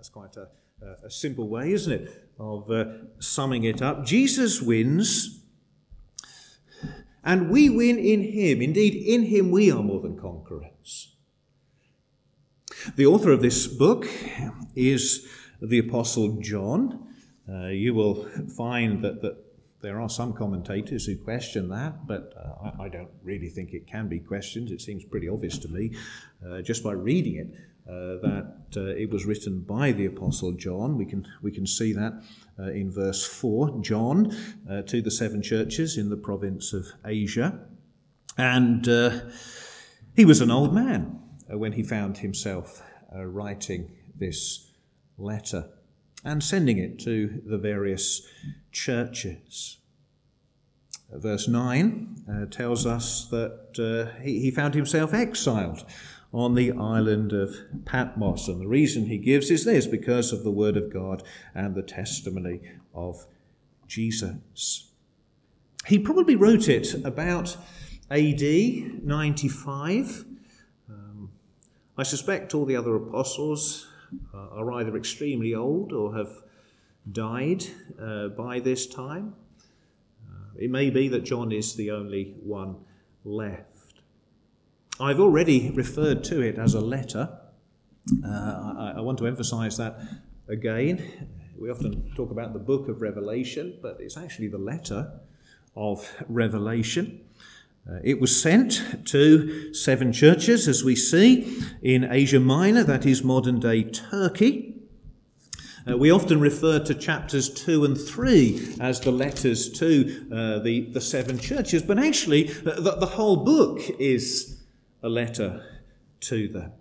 That's quite a simple way, isn't it, of summing it up. Jesus wins, and we win in him. Indeed, in him we are more than conquerors. The author of this book is the Apostle John. You will find that there are some commentators who question that, but I don't really think it can be questioned. It seems pretty obvious to me, just by reading it, that it was written by the Apostle John. We can see that in verse 4. John to the 7 churches in the province of Asia. And he was an old man when he found himself writing this letter and sending it to the various churches. Verse 9 tells us that he found himself exiled on the island of Patmos. And the reason he gives is this: because of the word of God and the testimony of Jesus. He probably wrote it about AD 95. I suspect all the other apostles are either extremely old or have died by this time. It may be that John is the only one left. I've already referred to it as a letter. I want to emphasize that again. We often talk about the book of Revelation, but it's actually the letter of Revelation. It was sent to 7 churches, as we see, in Asia Minor, that is modern-day Turkey. We often refer to chapters 2 and 3 as the letters to the 7 churches, but actually the whole book is a letter to them.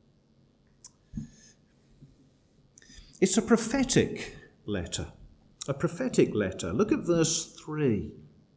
It's a prophetic letter. A prophetic letter. Look at verse 3.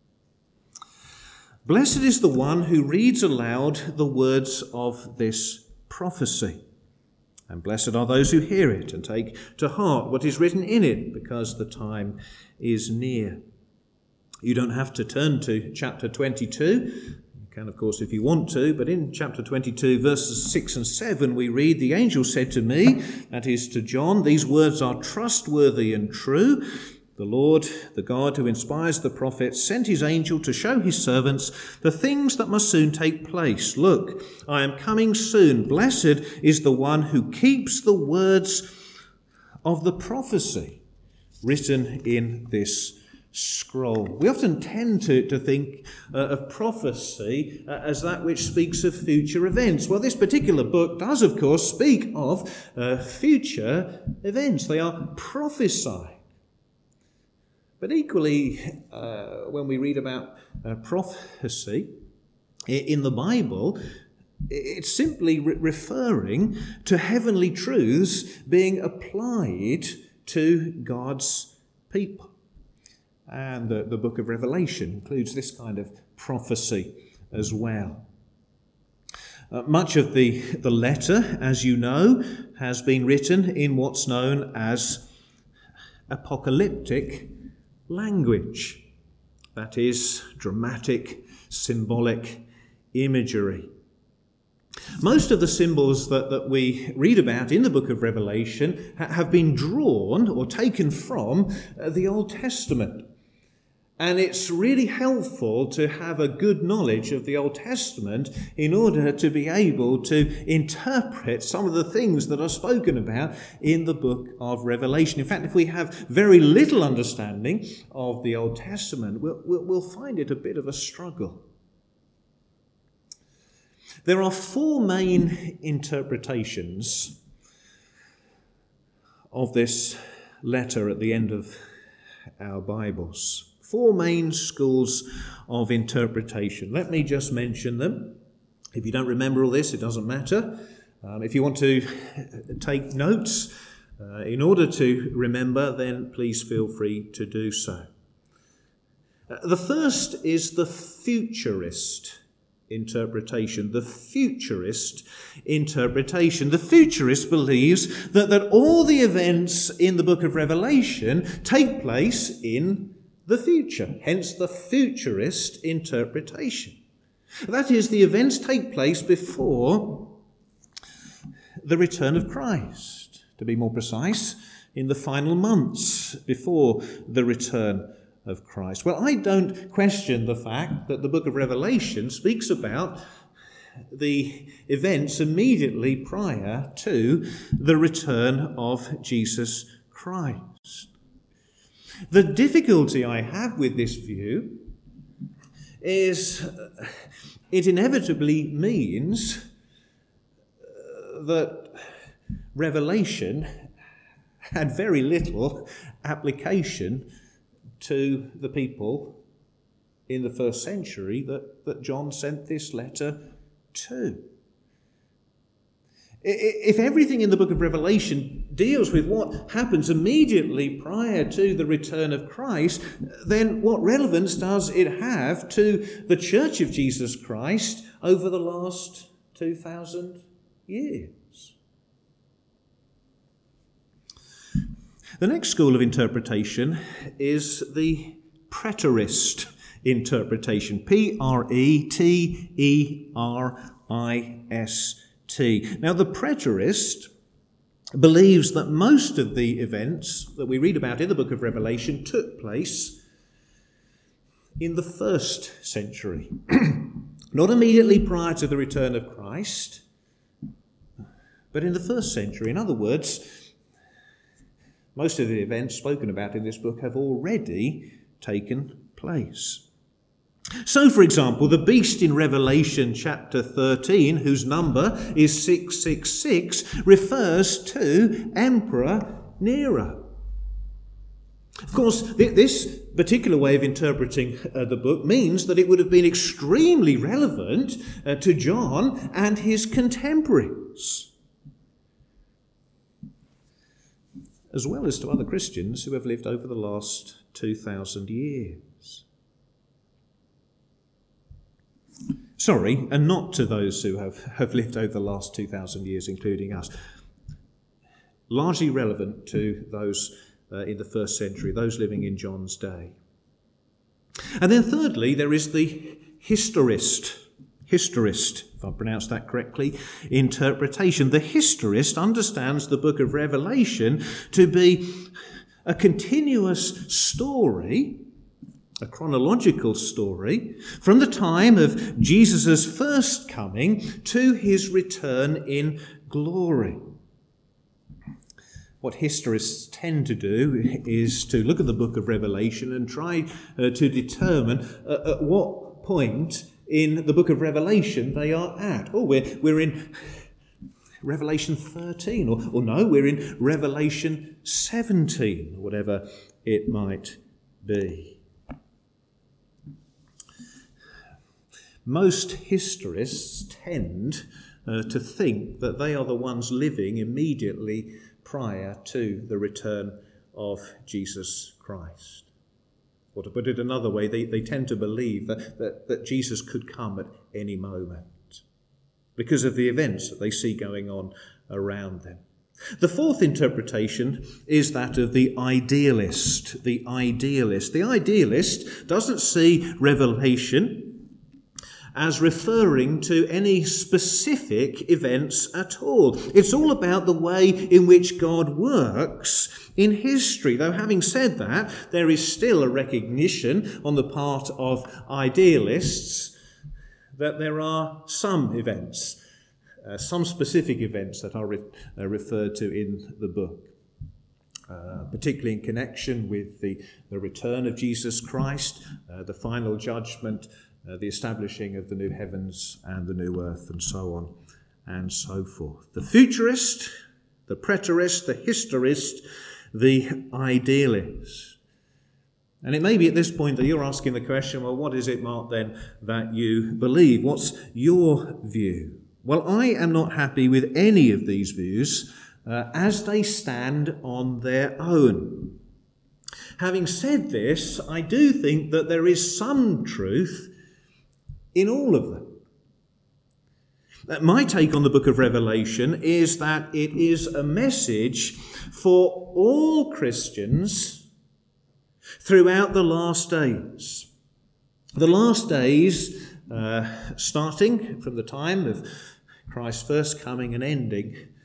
Blessed is the one who reads aloud the words of this prophecy. And blessed are those who hear it and take to heart what is written in it, because the time is near. You don't have to turn to chapter 22. You can, of course, if you want to, but in chapter 22, verses 6 and 7, we read, "The angel said to me," that is to John, "these words are trustworthy and true. The Lord, the God who inspires the prophets, sent his angel to show his servants the things that must soon take place. Look, I am coming soon. Blessed is the one who keeps the words of the prophecy written in this scroll." We often tend to think of prophecy as that which speaks of future events. Well, this particular book does, of course, speak of future events. They are prophesied. But equally, when we read about prophecy in the Bible, it's simply referring to heavenly truths being applied to God's people. And the book of Revelation includes this kind of prophecy as well. Much of the letter, as you know, has been written in what's known as apocalyptic language. That is, dramatic, symbolic imagery. Most of the symbols that we read about in the book of Revelation have been drawn or taken from the Old Testament. And it's really helpful to have a good knowledge of the Old Testament in order to be able to interpret some of the things that are spoken about in the book of Revelation. In fact, if we have very little understanding of the Old Testament, we'll find it a bit of a struggle. There are 4 main interpretations of this letter at the end of our Bibles. 4 main schools of interpretation. Let me just mention them. If you don't remember all this, it doesn't matter. If you want to take notes in order to remember, then please feel free to do so. The first is the futurist interpretation. The futurist interpretation. The futurist believes that all the events in the book of Revelation take place in the future, hence the futurist interpretation. That is, the events take place before the return of Christ, to be more precise, in the final months before the return of Christ. Well, I don't question the fact that the book of Revelation speaks about the events immediately prior to the return of Jesus Christ. The difficulty I have with this view is it inevitably means that Revelation had very little application to the people in the first century that John sent this letter to. If everything in the book of Revelation deals with what happens immediately prior to the return of Christ, then what relevance does it have to the Church of Jesus Christ over the last 2,000 years? The next school of interpretation is the preterist interpretation. Preterist. Now, the preterist believes that most of the events that we read about in the book of Revelation took place in the first century. Not immediately prior to the return of Christ, but in the first century. In other words, most of the events spoken about in this book have already taken place. So, for example, the beast in Revelation chapter 13, whose number is 666, refers to Emperor Nero. Of course, this particular way of interpreting the book means that it would have been extremely relevant to John and his contemporaries, as well as to other Christians who have lived over the last 2,000 years. Sorry, and not to those who have lived over the last 2,000 years, including us. Largely relevant to those in the first century, those living in John's day. And then thirdly, there is the historist, if I pronounced that correctly, interpretation. The historist understands the book of Revelation to be a continuous story, a chronological story, from the time of Jesus' first coming to his return in glory. What historists tend to do is to look at the book of Revelation and try to determine at what point in the book of Revelation they are at. Oh, we're in Revelation 13, or no, we're in Revelation 17, or whatever it might be. Most historists tend to think that they are the ones living immediately prior to the return of Jesus Christ. Or to put it another way, they tend to believe that Jesus could come at any moment because of the events that they see going on around them. The fourth interpretation is that of the idealist. The idealist doesn't see Revelation as referring to any specific events at all. It's all about the way in which God works in history. Though having said that, there is still a recognition on the part of idealists that there are some events, some specific events that are referred to in the book. Particularly in connection with the return of Jesus Christ, the final judgment, the establishing of the new heavens and the new earth, and so on and so forth. The futurist, the preterist, the historist, the idealist. And it may be at this point that you're asking the question, well, what is it, Mark, then, that you believe? What's your view? Well, I am not happy with any of these views as they stand on their own. Having said this, I do think that there is some truth in all of them. My take on the book of Revelation is that it is a message for all Christians throughout the last days. The last days, starting from the time of Christ's first coming and ending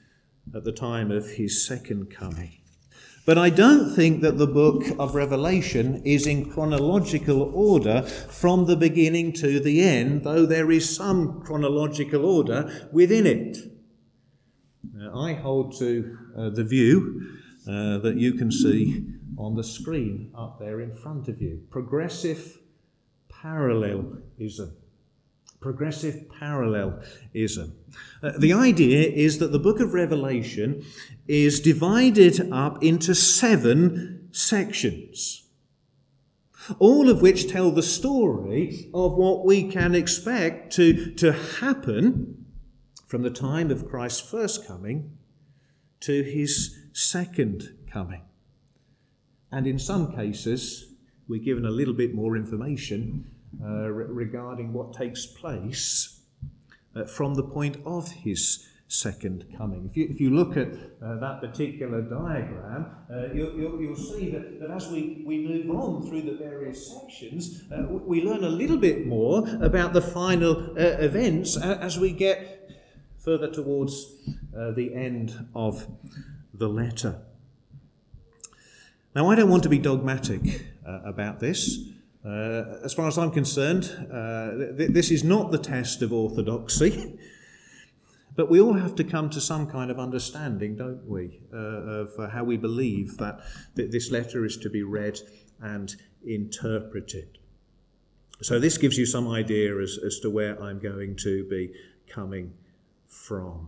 at the time of his second coming. But I don't think that the book of Revelation is in chronological order from the beginning to the end, though there is some chronological order within it. I hold to the view that you can see on the screen up there in front of you. Progressive parallelism. Progressive parallelism. The idea is that the book of Revelation is divided up into 7 sections, all of which tell the story of what we can expect to happen from the time of Christ's first coming to his second coming. And in some cases, we're given a little bit more information regarding what takes place from the point of his second coming. If you look at that particular diagram, you'll see that as we move on through the various sections, we learn a little bit more about the final events as we get further towards the end of the letter. Now, I don't want to be dogmatic about this. As far as I'm concerned, this is not the test of orthodoxy, but we all have to come to some kind of understanding, don't we, of how we believe that this letter is to be read and interpreted. So this gives you some idea as to where I'm going to be coming from.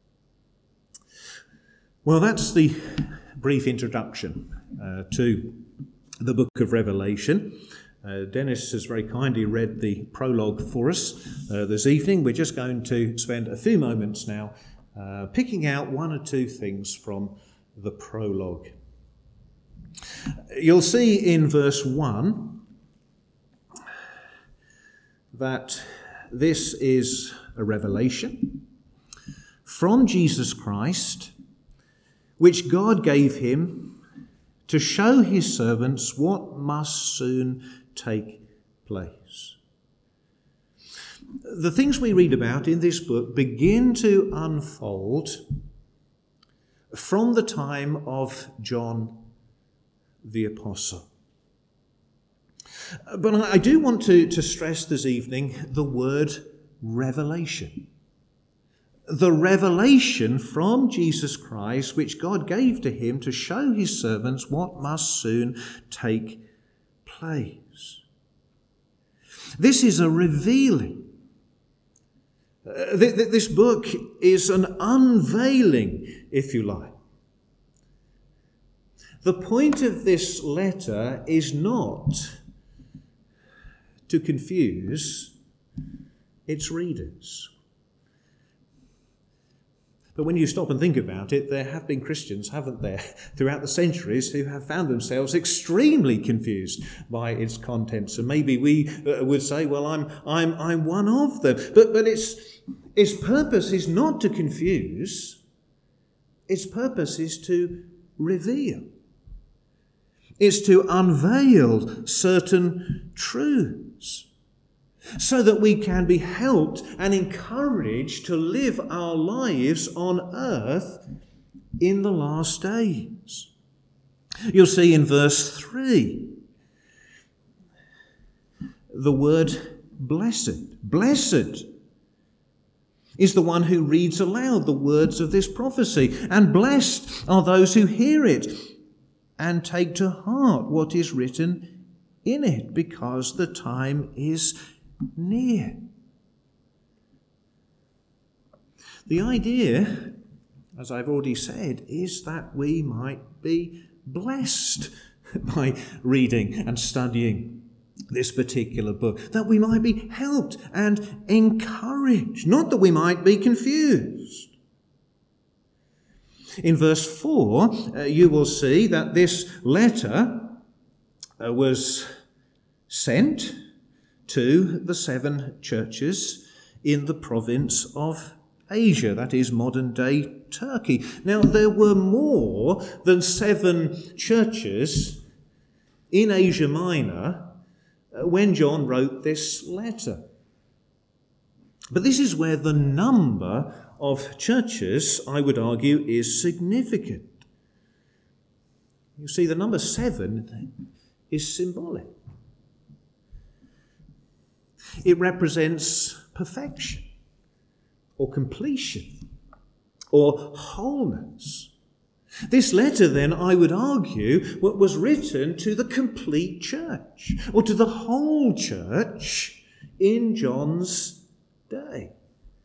Well, that's the brief introduction to the book of Revelation. Dennis has very kindly read the prologue for us this evening. We're just going to spend a few moments now picking out one or two things from the prologue. You'll see in verse 1 that this is a revelation from Jesus Christ, which God gave him to show his servants what must soon take place. The things we read about in this book begin to unfold from the time of John the Apostle. But I do want to stress this evening the word revelation. The revelation from Jesus Christ, which God gave to him to show his servants what must soon take place. This is a revealing. This book is an unveiling, if you like. The point of this letter is not to confuse its readers. But when you stop and think about it, there have been Christians, haven't there, throughout the centuries who have found themselves extremely confused by its contents. And maybe we would say, well, I'm one of them. But its purpose is not to confuse. Its purpose is to reveal. It's to unveil certain truths, so that we can be helped and encouraged to live our lives on earth in the last days. You'll see in verse 3 the word blessed. Blessed is the one who reads aloud the words of this prophecy, and blessed are those who hear it and take to heart what is written in it, because the time is near. The idea, as I've already said, is that we might be blessed by reading and studying this particular book, that we might be helped and encouraged, not that we might be confused. In verse 4, you will see that this letter was sent to the 7 churches in the province of Asia, that is modern-day Turkey. Now, there were more than 7 churches in Asia Minor when John wrote this letter. But this is where the number of churches, I would argue, is significant. You see, the number 7 is symbolic. It represents perfection, or completion, or wholeness. This letter, then, I would argue, was written to the complete church, or to the whole church in John's day.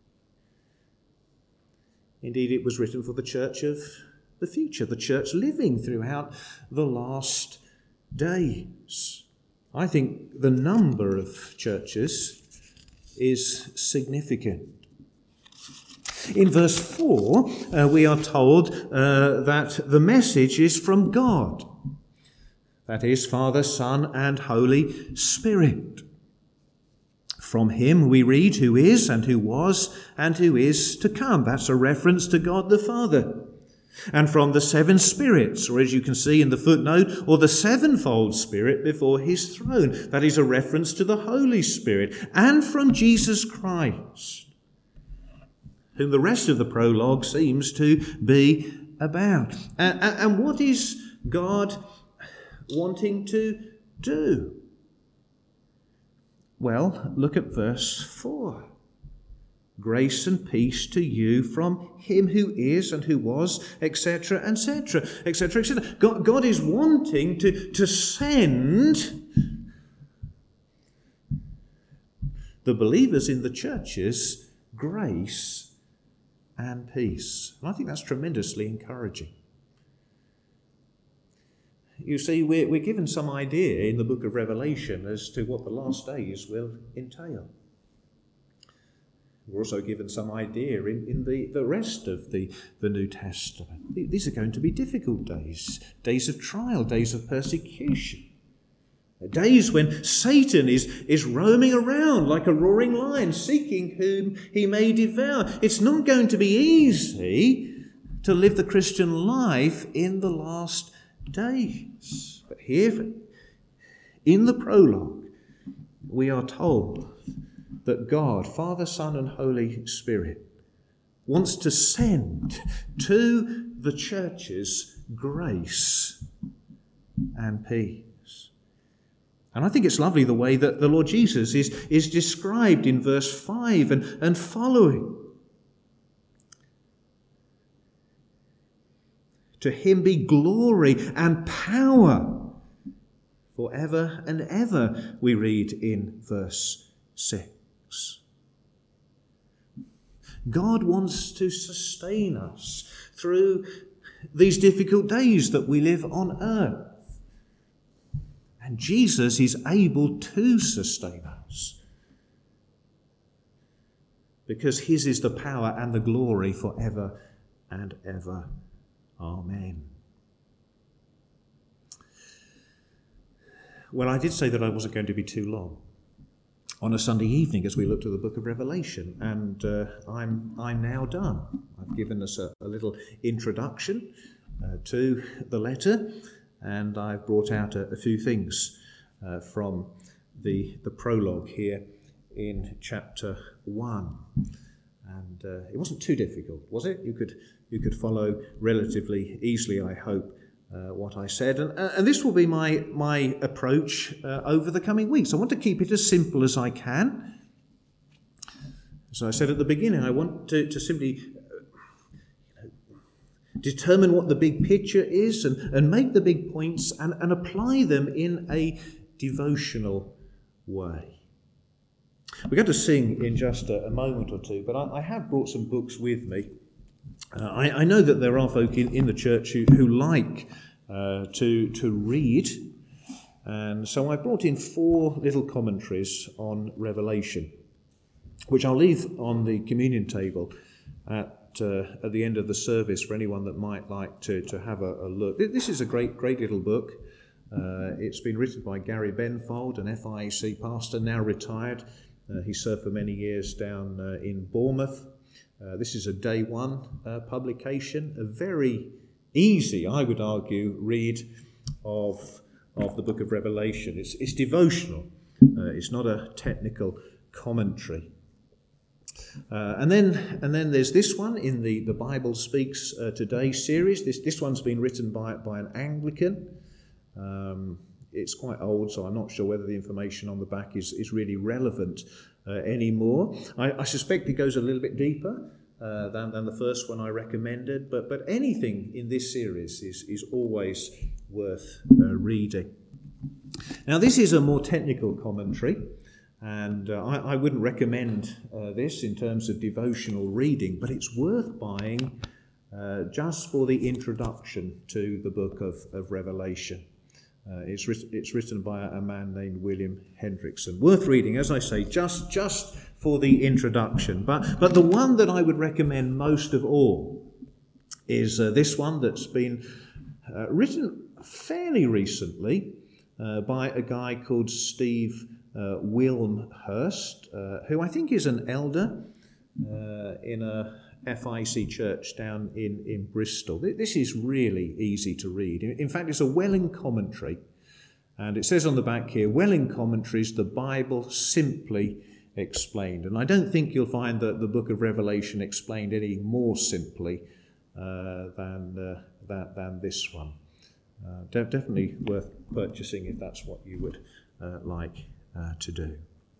Indeed, it was written for the church of the future, the church living throughout the last days. I think the number of churches is significant. In verse 4, we are told that the message is from God. That is, Father, Son, and Holy Spirit. From him we read who is and who was and who is to come. That's a reference to God the Father. And from the 7 spirits, or as you can see in the footnote, or the sevenfold Spirit before his throne. That is a reference to the Holy Spirit. And from Jesus Christ, whom the rest of the prologue seems to be about. And what is God wanting to do? Well, look at verse 4. Grace and peace to you from him who is and who was, etc., etc., etc., etc. God is wanting to send the believers in the churches grace and peace. And I think that's tremendously encouraging. You see, we're given some idea in the book of Revelation as to what the last days will entail. We're also given some idea in the rest of the New Testament. These are going to be difficult days, days of trial, days of persecution, days when Satan is roaming around like a roaring lion, seeking whom he may devour. It's not going to be easy to live the Christian life in the last days. But here, in the prologue, we are told that God, Father, Son, and Holy Spirit, wants to send to the churches grace and peace. And I think it's lovely the way that the Lord Jesus is described in verse 5 and following. To him be glory and power forever and ever, we read in verse 6. God wants to sustain us through these difficult days that we live on earth. And Jesus is able to sustain us because his is the power and the glory forever and ever. Amen. Well, I did say that I wasn't going to be too long on a Sunday evening as we looked at the book of Revelation, and I'm now done. I've given us a little introduction to the letter, and I've brought out a few things from the prologue here in chapter 1. And it wasn't too difficult, was it? You could follow relatively easily, I hope, what I said. And this will be my approach over the coming weeks. I want to keep it as simple as I can. As I said at the beginning, I want to simply determine what the big picture is and make the big points and apply them in a devotional way. We're going to sing in just a moment or two, but I have brought some books with me. I know that there are folk in the church who like to read, and so I brought in 4 little commentaries on Revelation, which I'll leave on the communion table at the end of the service for anyone that might like to have a look. This is a great little book. It's been written by Gary Benfold, an FIAC pastor, now retired. He served for many years down in Bournemouth. This is a day 1 publication, a very easy, I would argue, read of the book of Revelation. It's devotional. It's not a technical commentary. And then there's this one in the Bible Speaks Today series. This one's been written by an Anglican. It's quite old, so I'm not sure whether the information on the back is really relevant anymore. I suspect it goes a little bit deeper than the first one I recommended, but anything in this series is always worth reading. Now, this is a more technical commentary, and I wouldn't recommend this in terms of devotional reading, but it's worth buying just for the introduction to the book of Revelation. It's written by a man named William Hendrickson. Worth reading, as I say, just for the introduction. But the one that I would recommend most of all is this one that's been written fairly recently by a guy called Steve Wilmhurst, who I think is an elder in a FIC church down in Bristol. This is really easy to read. In fact, it's a Welling commentary, and it says on the back here, Welling commentaries, the Bible simply explained. And I don't think you'll find that the book of Revelation explained any more simply than this one. Definitely worth purchasing if that's what you would like to do.